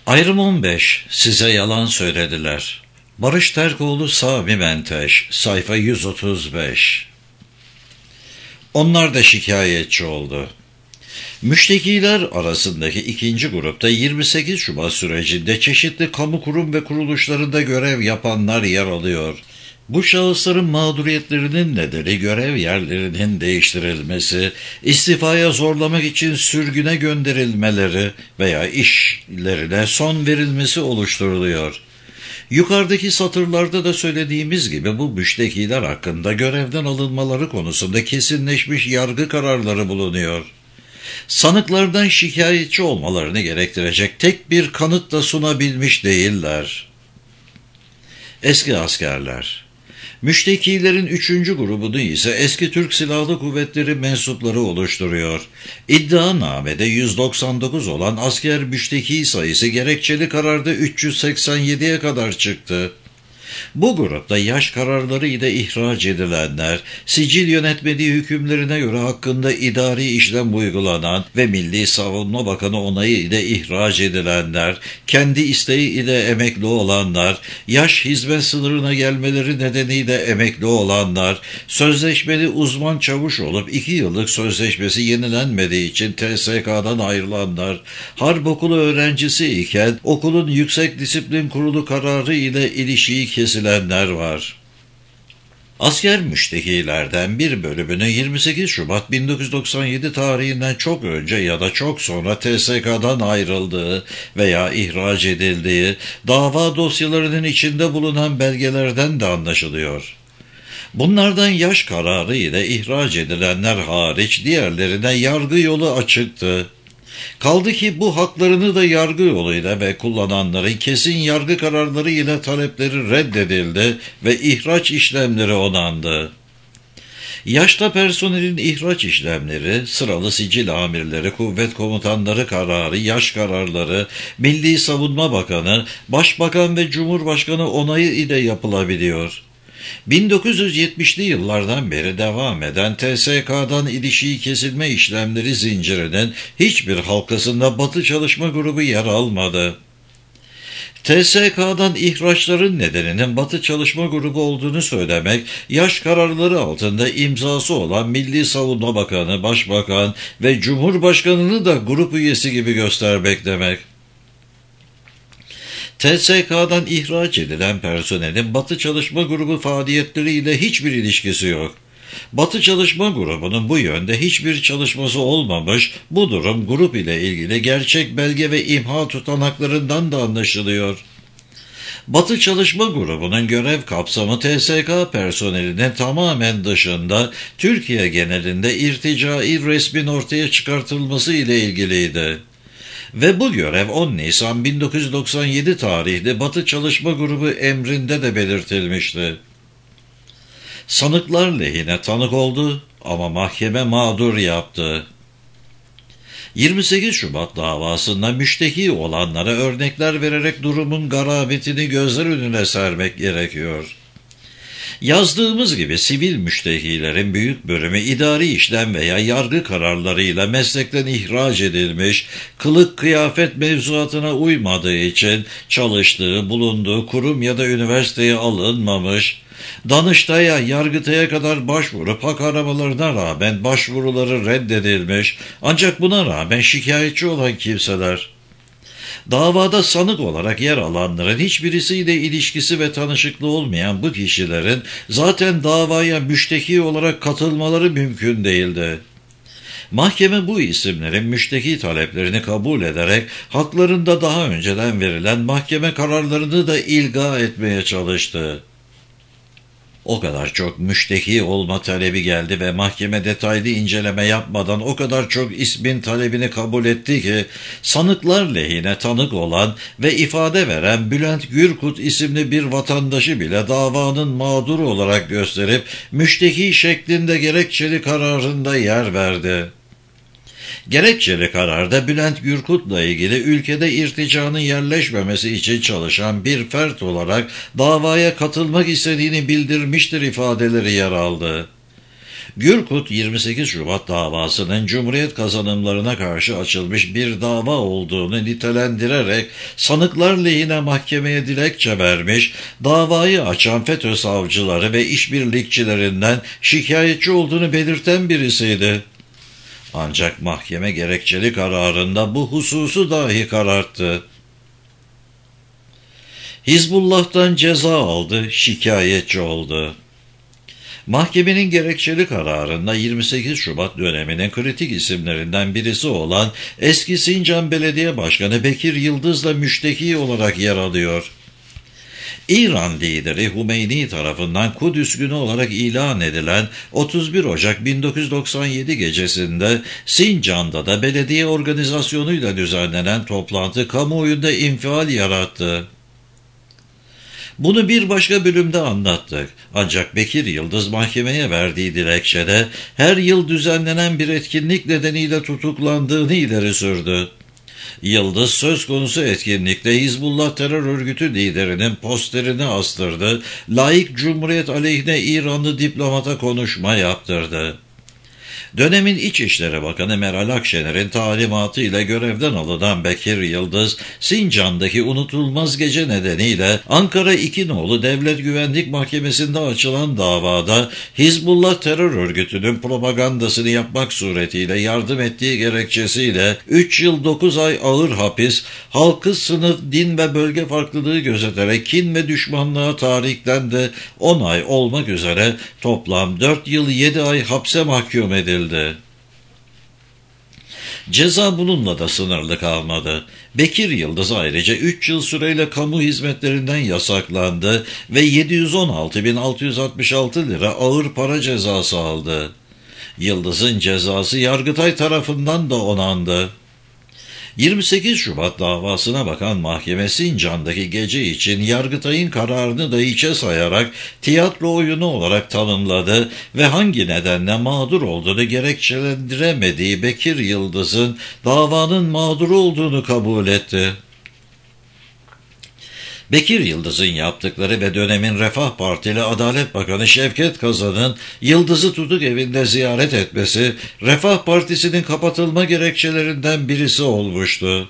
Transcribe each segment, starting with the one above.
Ayrım 15. Size yalan söylediler. Barış Terkoğlu, Sami Menteş, sayfa 135. Onlar da şikayetçi oldu. Müştekiler arasındaki ikinci grupta 28 Şubat sürecinde çeşitli kamu kurum ve kuruluşlarında görev yapanlar yer alıyor. Bu şahısların mağduriyetlerinin nedeni görev yerlerinin değiştirilmesi, istifaya zorlamak için sürgüne gönderilmeleri veya işlerine son verilmesi oluşturuluyor. Yukarıdaki satırlarda da söylediğimiz gibi bu müştekiler hakkında görevden alınmaları konusunda kesinleşmiş yargı kararları bulunuyor. Sanıklardan şikayetçi olmalarını gerektirecek tek bir kanıt da sunabilmiş değiller. Eski askerler. Müştekilerin 3. grubunu ise eski Türk Silahlı Kuvvetleri mensupları oluşturuyor. İddianamede 199 olan asker müşteki sayısı gerekçeli kararda 387'ye kadar çıktı. Bu grupta yaş kararları ile ihraç edilenler, sicil yönetmeliği hükümlerine göre hakkında idari işlem uygulanan ve Milli Savunma Bakanı onayı ile ihraç edilenler, kendi isteği ile emekli olanlar, yaş hizmet sınırına gelmeleri nedeniyle emekli olanlar, sözleşmeli uzman çavuş olup 2 yıllık sözleşmesi yenilenmediği için TSK'dan ayrılanlar, harp okulu öğrencisi iken okulun Yüksek Disiplin Kurulu kararı ile ilişiği kesilenler var. Asker müştekilerden bir bölümünün 28 Şubat 1997 tarihinden çok önce ya da çok sonra TSK'dan ayrıldığı veya ihraç edildiği dava dosyalarının içinde bulunan belgelerden de anlaşılıyor. Bunlardan yaş kararı ile ihraç edilenler hariç diğerlerine yargı yolu açıktı. Kaldı ki bu haklarını da yargı yoluyla ve kullananların kesin yargı kararları ile talepleri reddedildi ve ihraç işlemleri onandı. Yaşta personelin ihraç işlemleri, sıralı sicil amirleri, kuvvet komutanları kararı, yaş kararları, Milli Savunma Bakanı, Başbakan ve Cumhurbaşkanı onayı ile yapılabiliyor. 1970'li yıllardan beri devam eden TSK'dan ilişiği kesilme işlemleri zincirinin hiçbir halkasında Batı Çalışma Grubu yer almadı. TSK'dan ihraçların nedeninin Batı Çalışma Grubu olduğunu söylemek, yaş kararları altında imzası olan Milli Savunma Bakanı, Başbakan ve Cumhurbaşkanı'nı da grup üyesi gibi göstermek demek. TSK'dan ihraç edilen personelin Batı Çalışma Grubu faaliyetleriyle hiçbir ilişkisi yok. Batı Çalışma Grubu'nun bu yönde hiçbir çalışması olmamış, bu durum grup ile ilgili gerçek belge ve imha tutanaklarından da anlaşılıyor. Batı Çalışma Grubu'nun görev kapsamı TSK personelinin tamamen dışında Türkiye genelinde irticai resmin ortaya çıkartılması ile ilgiliydi. Ve bu görev 10 Nisan 1997 tarihli Batı Çalışma Grubu emrinde de belirtilmişti. Sanıklar lehine tanık oldu ama mahkeme mağdur yaptı. 28 Şubat davasında müşteki olanlara örnekler vererek durumun garabetini gözler önüne sermek gerekiyor. Yazdığımız gibi sivil müştekilerin büyük bölümü idari işlem veya yargı kararlarıyla meslekten ihraç edilmiş, kılık kıyafet mevzuatına uymadığı için çalıştığı, bulunduğu kurum ya da üniversiteye alınmamış, Danıştay'a, Yargıtay'a kadar başvurup hak aramalarına rağmen başvuruları reddedilmiş, ancak buna rağmen şikayetçi olan kimseler. Davada sanık olarak yer alanların hiçbirisiyle ilişkisi ve tanışıklığı olmayan bu kişilerin zaten davaya müşteki olarak katılmaları mümkün değildi. Mahkeme bu isimlerin müşteki taleplerini kabul ederek haklarında daha önceden verilen mahkeme kararlarını da ilga etmeye çalıştı. O kadar çok müşteki olma talebi geldi ve mahkeme detaylı inceleme yapmadan o kadar çok ismin talebini kabul etti ki sanıklar lehine tanık olan ve ifade veren Bülent Gürkut isimli bir vatandaşı bile davanın mağduru olarak gösterip müşteki şeklinde gerekçeli kararında yer verdi. Gerekçeli kararda Bülent Gürkut'la ilgili ülkede irticanın yerleşmemesi için çalışan bir fert olarak davaya katılmak istediğini bildirmiştir ifadeleri yer aldı. Gürkut 28 Şubat davasının Cumhuriyet kazanımlarına karşı açılmış bir dava olduğunu nitelendirerek sanıklar lehine mahkemeye dilekçe vermiş, davayı açan FETÖ savcıları ve işbirlikçilerinden şikayetçi olduğunu belirten birisiydi. Ancak mahkeme gerekçeli kararında bu hususu dahi kararttı. Hizbullah'tan ceza aldı, şikayetçi oldu. Mahkemenin gerekçeli kararında 28 Şubat döneminin kritik isimlerinden birisi olan eski Sincan Belediye Başkanı Bekir Yıldız'la müşteki olarak yer alıyor. İran lideri Hümeyni tarafından Kudüs Günü olarak ilan edilen 31 Ocak 1997 gecesinde Sincan'da da belediye organizasyonuyla düzenlenen toplantı kamuoyunda infial yarattı. Bunu bir başka bölümde anlattık. Ancak Bekir Yıldız mahkemeye verdiği dilekçede her yıl düzenlenen bir etkinlik nedeniyle tutuklandığını ileri sürdü. Yıldız söz konusu etkinlikte Hizbullah terör örgütü liderinin posterini astırdı, laik cumhuriyet aleyhine İranlı diplomata konuşma yaptırdı. Dönemin İçişleri Bakanı Meral Akşener'in talimatıyla görevden alınan Bekir Yıldız, Sincan'daki unutulmaz gece nedeniyle Ankara 2 Nolu Devlet Güvenlik Mahkemesi'nde açılan davada Hizbullah terör örgütünün propagandasını yapmak suretiyle yardım ettiği gerekçesiyle 3 yıl 9 ay ağır hapis, halkı sınıf, din ve bölge farklılığı gözeterek kin ve düşmanlığa tarihten de 10 ay olmak üzere toplam 4 yıl 7 ay hapse mahkum edildi. Ceza bununla da sınırlı kalmadı. Bekir Yıldız ayrıca 3 yıl süreyle kamu hizmetlerinden yasaklandı ve 716.666 lira ağır para cezası aldı. Yıldız'ın cezası Yargıtay tarafından da onandı. 28 Şubat davasına bakan mahkeme Sincan'daki gece için Yargıtay'ın kararını da hiçe sayarak tiyatro oyunu olarak tanımladı ve hangi nedenle mağdur olduğunu gerekçelendiremediği Bekir Yıldız'ın davanın mağduru olduğunu kabul etti. Bekir Yıldız'ın yaptıkları ve dönemin Refah Partili Adalet Bakanı Şevket Kazan'ın Yıldız'ı tutuk evinde ziyaret etmesi, Refah Partisi'nin kapatılma gerekçelerinden birisi olmuştu.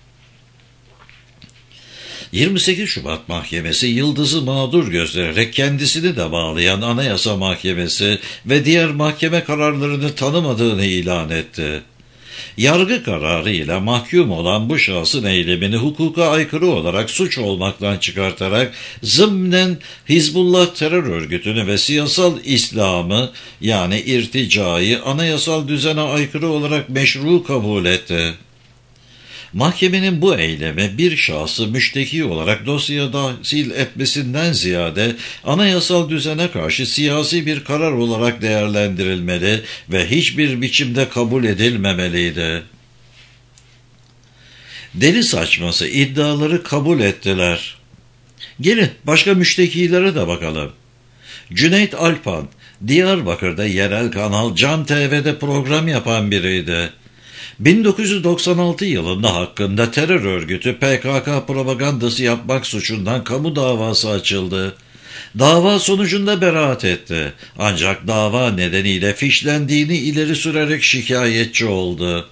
28 Şubat Mahkemesi Yıldız'ı mağdur göstererek kendisini de bağlayan Anayasa Mahkemesi ve diğer mahkeme kararlarını tanımadığını ilan etti. Yargı kararıyla mahkum olan bu şahsın eylemini hukuka aykırı olarak suç olmaktan çıkartarak zımnen Hizbullah terör örgütünü ve siyasal İslam'ı yani irticayı anayasal düzene aykırı olarak meşru kabul etti. Mahkemenin bu eylemi bir şahsı müşteki olarak dosyaya dahil etmesinden ziyade anayasal düzene karşı siyasi bir karar olarak değerlendirilmeli ve hiçbir biçimde kabul edilmemeliydi. Deli saçması iddiaları kabul ettiler. Gelin başka müştekilere de bakalım. Cüneyt Alpan, Diyarbakır'da yerel kanal Can TV'de program yapan biriydi. 1996 yılında hakkında terör örgütü PKK propagandası yapmak suçundan kamu davası açıldı. Dava sonucunda beraat etti. Ancak dava nedeniyle fişlendiğini ileri sürerek şikayetçi oldu.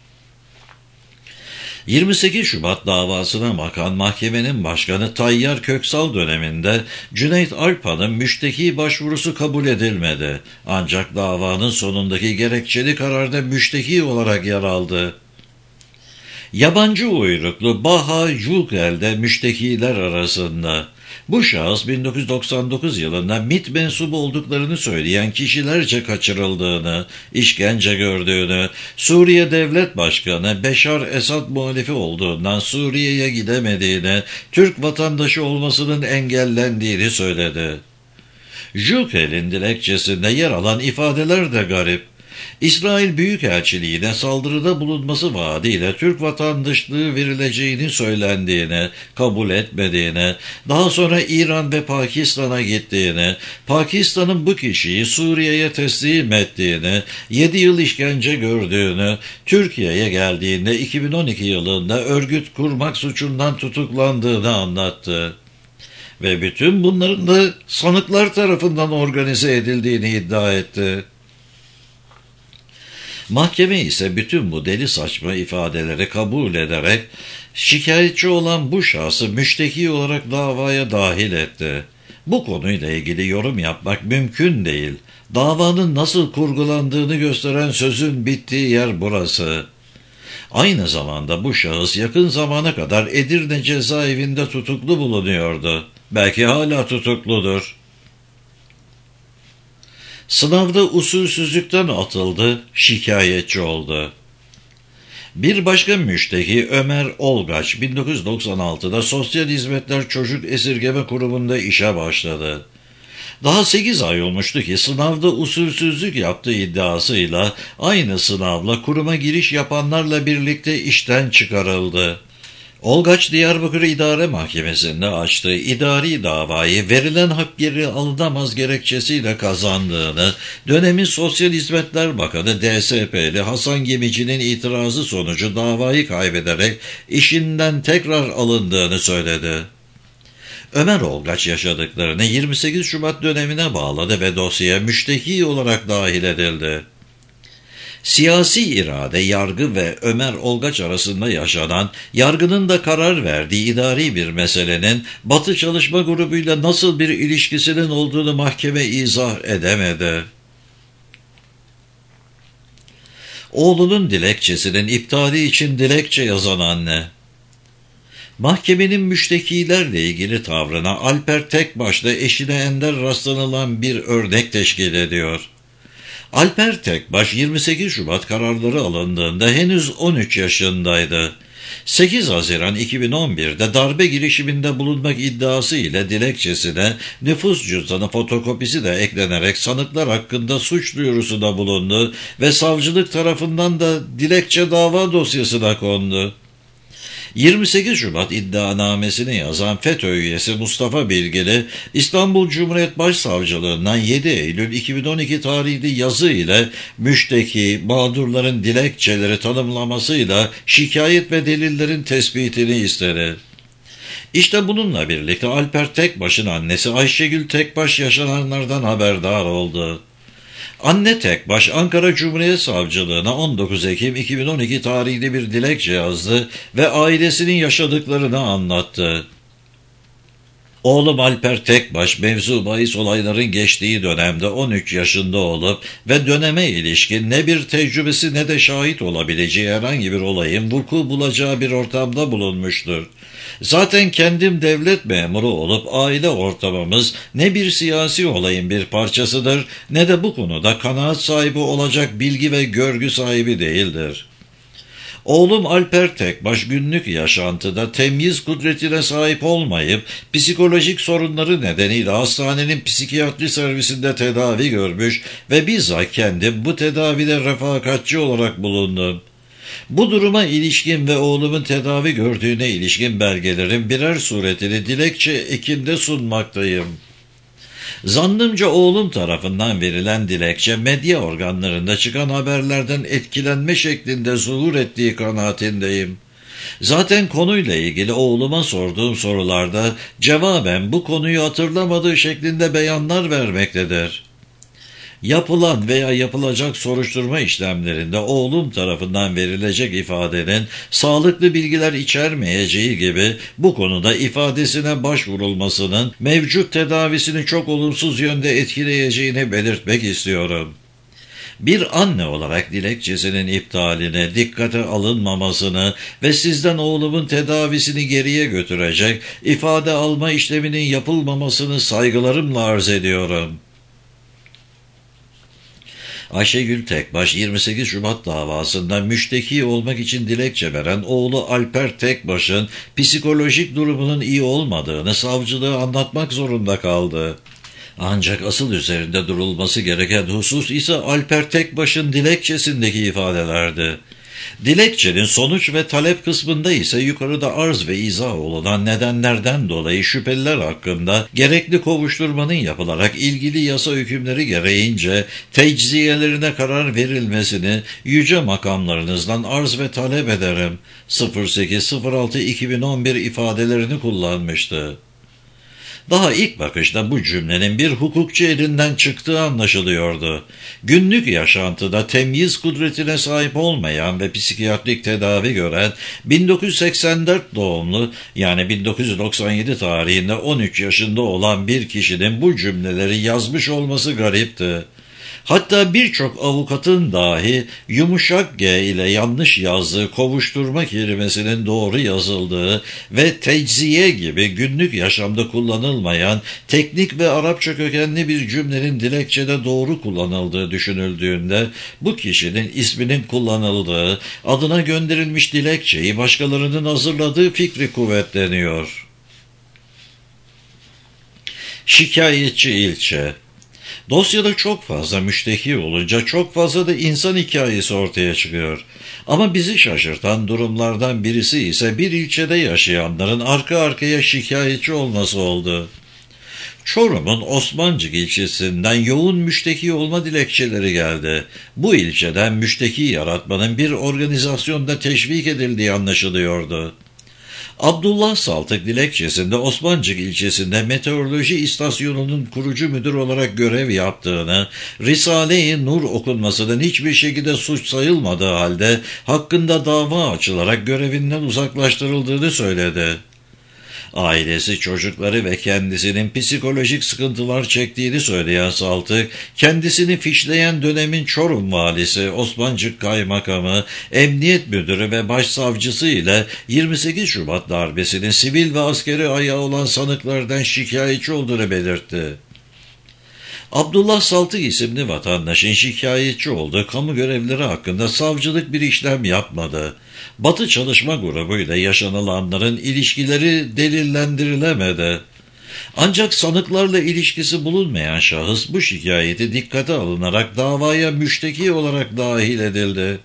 28 Şubat davasına bakan mahkemenin başkanı Tayyar Köksal döneminde Cüneyt Alpan'ın müşteki başvurusu kabul edilmedi. Ancak davanın sonundaki gerekçeli kararda müşteki olarak yer aldı. Yabancı uyruklu Baha Yücel'de müştekiler arasında. Bu şahıs 1999 yılında MİT mensubu olduklarını söyleyen kişilerce kaçırıldığını, işkence gördüğünü, Suriye Devlet Başkanı Beşar Esad muhalifi olduğundan Suriye'ye gidemediğini, Türk vatandaşı olmasının engellendiğini söyledi. Yücel'in dilekçesinde yer alan ifadeler de garip. İsrail Büyükelçiliğine saldırıda bulunması vaadiyle Türk vatandaşlığı verileceğini söylendiğini, kabul etmediğini, daha sonra İran ve Pakistan'a gittiğini, Pakistan'ın bu kişiyi Suriye'ye teslim ettiğini, 7 yıl işkence gördüğünü, Türkiye'ye geldiğinde 2012 yılında örgüt kurmak suçundan tutuklandığını anlattı. Ve bütün bunların da sanıklar tarafından organize edildiğini iddia etti. Mahkeme ise bütün bu deli saçma ifadeleri kabul ederek şikayetçi olan bu şahsı müşteki olarak davaya dahil etti. Bu konuyla ilgili yorum yapmak mümkün değil. Davanın nasıl kurgulandığını gösteren sözün bittiği yer burası. Aynı zamanda bu şahıs yakın zamana kadar Edirne cezaevinde tutuklu bulunuyordu. Belki hala tutukludur. Sınavda usulsüzlükten atıldı, şikayetçi oldu. Bir başka müşteki Ömer Olgaç 1996'da Sosyal Hizmetler Çocuk Esirgeme Kurumu'nda işe başladı. Daha 8 ay olmuştu ki sınavda usulsüzlük yaptığı iddiasıyla aynı sınavla kuruma giriş yapanlarla birlikte işten çıkarıldı. Olgaç Diyarbakır İdare Mahkemesi'nde açtığı idari davayı verilen hak geri alınamaz gerekçesiyle kazandığını, dönemin Sosyal Hizmetler Bakanı DSP'li Hasan Gemici'nin itirazı sonucu davayı kaybederek işinden tekrar alındığını söyledi. Ömer Olgaç yaşadıklarını 28 Şubat dönemine bağladı ve dosyaya müşteki olarak dahil edildi. Siyasi irade, yargı ve Ömer Olgaç arasında yaşanan, yargının da karar verdiği idari bir meselenin Batı Çalışma Grubu'yla nasıl bir ilişkisinin olduğunu mahkeme izah edemedi. Oğlunun dilekçesinin iptali için dilekçe yazan anne. Mahkemenin müştekilerle ilgili tavrına Alper Tekbaş'ta eşine ender rastlanılan bir örnek teşkil ediyor. Alper Tekbaş 28 Şubat kararları alındığında henüz 13 yaşındaydı. 8 Haziran 2011'de darbe girişiminde bulunmak iddiası ile dilekçesine nüfus cüzdanı fotokopisi de eklenerek sanıklar hakkında suç duyurusunda bulundu ve savcılık tarafından da dilekçe dava dosyasına kondu. 28 Şubat iddianamesini yazan FETÖ üyesi Mustafa Bilgili, İstanbul Cumhuriyet Başsavcılığından 7 Eylül 2012 tarihli yazı ile müşteki, mağdurların dilekçeleri tanımlamasıyla şikayet ve delillerin tespitini istedi. İşte bununla birlikte Alper Tekbaş'ın annesi Ayşegül Tekbaş yaşananlardan haberdar oldu. Anne Tekbaş, Ankara Cumhuriyet Savcılığına 19 Ekim 2012 tarihli bir dilekçe yazdı ve ailesinin yaşadıklarını anlattı. Oğlum Alper Tekbaş, mevzu bahis olayların geçtiği dönemde 13 yaşında olup ve döneme ilişkin ne bir tecrübesi ne de şahit olabileceği herhangi bir olayın vuku bulacağı bir ortamda bulunmuştur. Zaten kendim devlet memuru olup aile ortamımız ne bir siyasi olayın bir parçasıdır ne de bu konuda kanaat sahibi olacak bilgi ve görgü sahibi değildir. Oğlum Alper Tekbaş günlük yaşantıda temyiz kudretine sahip olmayıp psikolojik sorunları nedeniyle hastanenin psikiyatri servisinde tedavi görmüş ve bizzat kendim bu tedavide refakatçi olarak bulundum. Bu duruma ilişkin ve oğlumun tedavi gördüğüne ilişkin belgelerin birer suretini dilekçe ekinde sunmaktayım. Zannımca oğlum tarafından verilen dilekçe medya organlarında çıkan haberlerden etkilenme şeklinde zuhur ettiği kanaatindeyim. Zaten konuyla ilgili oğluma sorduğum sorularda cevaben bu konuyu hatırlamadığı şeklinde beyanlar vermektedir. Yapılan veya yapılacak soruşturma işlemlerinde oğlum tarafından verilecek ifadenin sağlıklı bilgiler içermeyeceği gibi bu konuda ifadesine başvurulmasının mevcut tedavisini çok olumsuz yönde etkileyeceğini belirtmek istiyorum. Bir anne olarak dilekçesinin iptaline, dikkate alınmamasını ve sizden oğlumun tedavisini geriye götürecek ifade alma işleminin yapılmamasını saygılarımla arz ediyorum. Ayşegül Tekbaş 28 Şubat davasında müşteki olmak için dilekçe veren oğlu Alper Tekbaş'ın psikolojik durumunun iyi olmadığını savcılığa anlatmak zorunda kaldı. Ancak asıl üzerinde durulması gereken husus ise Alper Tekbaş'ın dilekçesindeki ifadelerdi. Dilekçenin sonuç ve talep kısmında ise yukarıda arz ve izah olunan nedenlerden dolayı şüpheliler hakkında gerekli kovuşturmanın yapılarak ilgili yasa hükümleri gereğince tecziyelerine karar verilmesini yüce makamlarınızdan arz ve talep ederim. 08.06.2011 ifadelerini kullanmıştı. Daha ilk bakışta bu cümlenin bir hukukçu elinden çıktığı anlaşılıyordu. Günlük yaşantıda temyiz kudretine sahip olmayan ve psikiyatrik tedavi gören 1984 doğumlu, yani 1997 tarihinde 13 yaşında olan bir kişinin bu cümleleri yazmış olması garipti. Hatta birçok avukatın dahi yumuşak G ile yanlış yazdığı kovuşturma kelimesinin doğru yazıldığı ve tecziye gibi günlük yaşamda kullanılmayan teknik ve Arapça kökenli bir cümlenin dilekçede doğru kullanıldığı düşünüldüğünde bu kişinin isminin kullanıldığı, adına gönderilmiş dilekçeyi başkalarının hazırladığı fikri kuvvetleniyor. Şikayetçi ilçe. Dosyada çok fazla müşteki olunca çok fazla da insan hikayesi ortaya çıkıyor. Ama bizi şaşırtan durumlardan birisi ise bir ilçede yaşayanların arka arkaya şikayetçi olması oldu. Çorum'un Osmancık ilçesinden yoğun müşteki olma dilekçeleri geldi. Bu ilçeden müşteki yaratmanın bir organizasyonda teşvik edildiği anlaşılıyordu. Abdullah Saltık dilekçesinde Osmancık ilçesinde meteoroloji istasyonunun kurucu müdür olarak görev yaptığını, Risale-i Nur okunmasının hiçbir şekilde suç sayılmadığı halde hakkında dava açılarak görevinden uzaklaştırıldığını söyledi. Ailesi, çocukları ve kendisinin psikolojik sıkıntılar çektiğini söyleyen Saltık, kendisini fişleyen dönemin Çorum valisi, Osmancık kaymakamı, emniyet müdürü ve başsavcısı ile 28 Şubat darbesinin sivil ve askeri ayağı olan sanıklardan şikayetçi olduğunu belirtti. Abdullah Saltık isimli vatandaşın şikayetçi olduğu kamu görevlileri hakkında savcılık bir işlem yapmadı. Batı Çalışma Grubu ile yaşanılanların ilişkileri delillendirilemedi. Ancak sanıklarla ilişkisi bulunmayan şahıs bu şikayeti dikkate alınarak davaya müşteki olarak dahil edildi.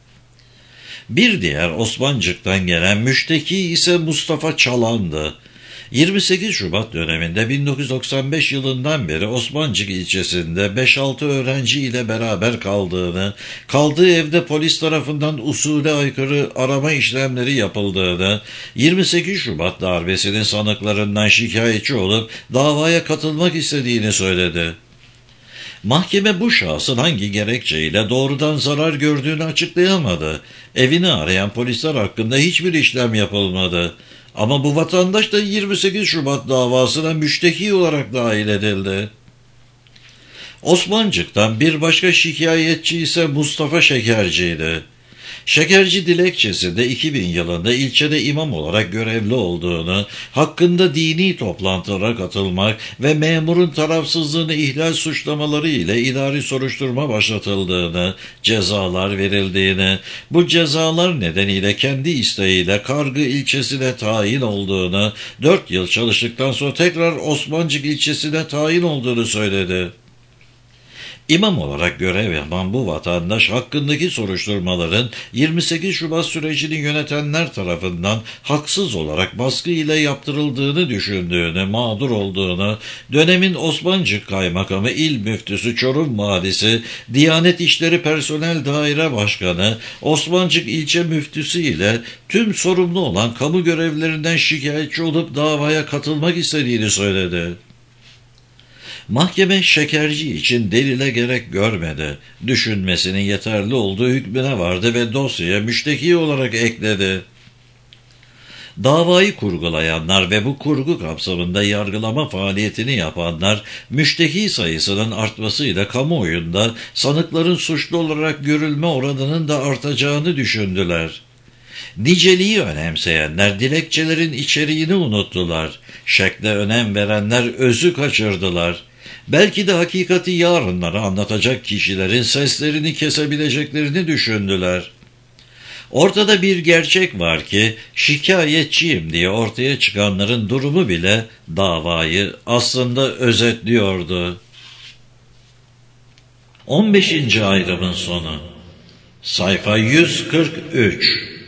Bir diğer Osmancık'tan gelen müşteki ise Mustafa Çalan'dı. 28 Şubat döneminde 1995 yılından beri Osmancık ilçesinde 5-6 öğrenci ile beraber kaldığı evde polis tarafından usule aykırı arama işlemleri yapıldığını, 28 Şubat darbesinin sanıklarından şikayetçi olup davaya katılmak istediğini söyledi. Mahkeme bu şahsın hangi gerekçeyle doğrudan zarar gördüğünü açıklayamadı. Evini arayan polisler hakkında hiçbir işlem yapılmadı. Ama bu vatandaş da 28 Şubat davasına müşteki olarak dahil edildi. Osmancık'tan bir başka şikayetçi ise Mustafa Şekerci'ydi. Şekerci dilekçesinde 2000 yılında ilçede imam olarak görevli olduğunu, hakkında dini toplantılara katılmak ve memurun tarafsızlığını ihlal suçlamaları ile idari soruşturma başlatıldığını, cezalar verildiğini, bu cezalar nedeniyle kendi isteğiyle Kargı ilçesine tayin olduğunu, 4 yıl çalıştıktan sonra tekrar Osmancık ilçesine tayin olduğunu söyledi. İmam olarak görev yapan bu vatandaş hakkındaki soruşturmaların 28 Şubat sürecini yönetenler tarafından haksız olarak baskı ile yaptırıldığını düşündüğünü, mağdur olduğunu, dönemin Osmancık Kaymakamı, İl Müftüsü, Çorum Valisi, Diyanet İşleri Personel Daire Başkanı, Osmancık İlçe Müftüsü ile tüm sorumlu olan kamu görevlilerinden şikayetçi olup davaya katılmak istediğini söyledi. Mahkeme Şekerci için delile gerek görmedi. Düşünmesinin yeterli olduğu hükmüne vardı ve dosyaya müşteki olarak ekledi. Davayı kurgulayanlar ve bu kurgu kapsamında yargılama faaliyetini yapanlar, müşteki sayısının artmasıyla kamuoyunda sanıkların suçlu olarak görülme oranının da artacağını düşündüler. Niceliği önemseyenler dilekçelerin içeriğini unuttular. Şekle önem verenler özü kaçırdılar. Belki de hakikati yarınlara anlatacak kişilerin seslerini kesebileceklerini düşündüler. Ortada bir gerçek var ki şikayetçiyim diye ortaya çıkanların durumu bile davayı aslında özetliyordu. 15. ayrımın sonu. Sayfa 143.